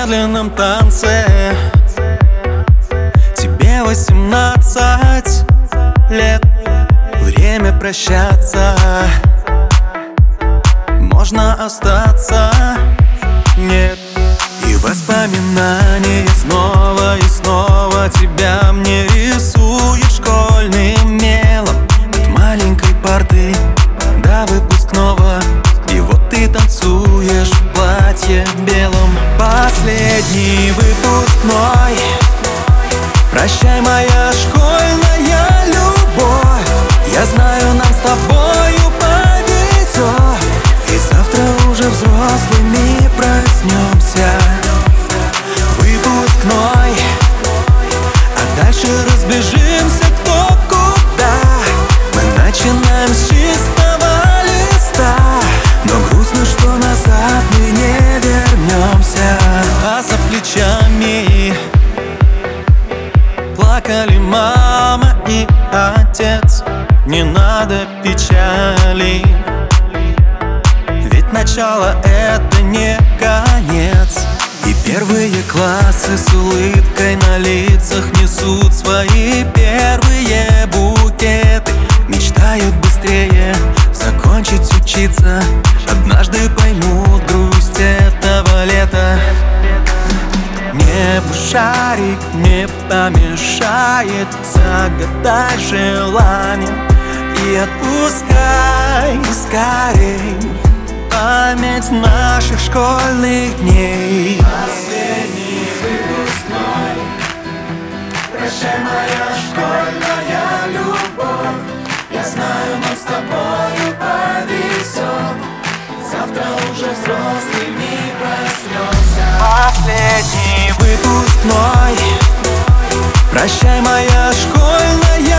замедленном танце. Тебе 18 лет, время прощаться. Можно остаться, нет. И воспоминания снова и снова тебя мне рисует школьным мелом. От маленькой парты до выпускного, и вот ты танцуешь в платье белом. Последний выпускной, прощай, моя школьная любовь. Я знаю, нам с тобою повезет, и завтра уже взрослыми проснемся. Выпускной, а дальше разбежимся кто куда. Мы начинаем с чистого листа, но грустно, что назад мы не вернемся. А за плечами плакали мама и отец. Не надо печали, ведь начало — это не конец. И первые классы с улыбкой на лицах несут свои первые букеты. Мечтают быстрее закончить учиться, однажды поймут грусть этого лета. Небу шарик не помешает, загадай желание и отпускай скорей память наших школьных дней. Последний выпускной, прощай, моя школьная любовь. Я знаю, нам с тобою повезет, завтра уже взрослыми проснемся. Последний выпускной, прощай, моя школьная